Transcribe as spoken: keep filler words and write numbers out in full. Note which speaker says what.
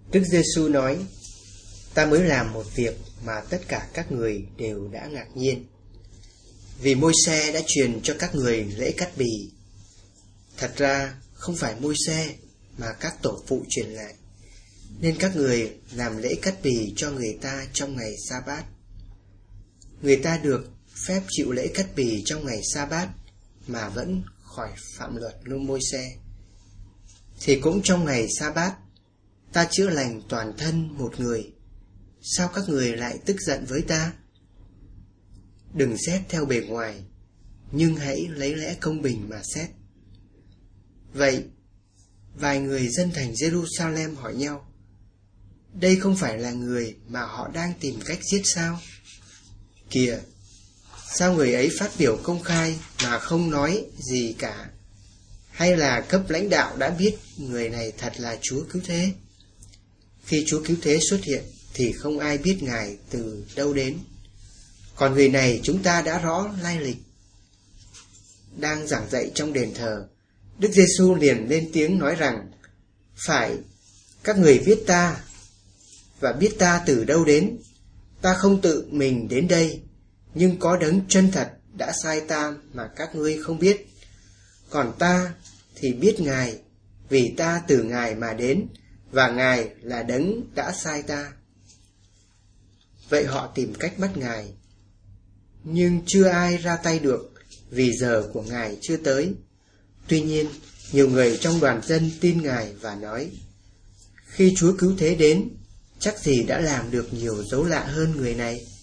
Speaker 1: Đức Giêsu nói: ta mới làm một việc mà tất cả các người đều đã ngạc nhiên. Vì Môi-se đã truyền cho các người lễ cắt bì. Thật ra không phải Môi-se mà các tổ phụ truyền lại, nên các người làm lễ cắt bì cho người ta trong ngày Sa-bát. Người ta được phép chịu lễ cắt bì trong ngày Sa-bát mà vẫn khỏi phạm luật như Môi-se. Thì cũng trong ngày Sa-bát, ta chữa lành toàn thân một người. Sao các người lại tức giận với ta? Đừng xét theo bề ngoài, nhưng hãy lấy lẽ công bình mà xét. Vậy, vài người dân thành Jerusalem hỏi nhau: đây không phải là người mà họ đang tìm cách giết sao? Kìa, sao người ấy phát biểu công khai mà không nói gì cả? Hay là cấp lãnh đạo đã biết người này thật là Chúa Cứu Thế? Khi Chúa Cứu Thế xuất hiện thì không ai biết Ngài từ đâu đến. Còn người này chúng ta đã rõ lai lịch. Đang giảng dạy trong đền thờ, Đức Giêsu liền lên tiếng nói rằng: phải, các người biết ta, và biết ta từ đâu đến. Ta không tự mình đến đây, nhưng có đấng chân thật đã sai ta mà các ngươi không biết. Còn ta thì biết Ngài, vì ta từ Ngài mà đến, và Ngài là đấng đã sai ta. Vậy họ tìm cách bắt Ngài, nhưng chưa ai ra tay được, vì giờ của Ngài chưa tới. Tuy nhiên, nhiều người trong đoàn dân tin Ngài và nói: khi Chúa Cứu Thế đến, chắc gì đã làm được nhiều dấu lạ hơn người này.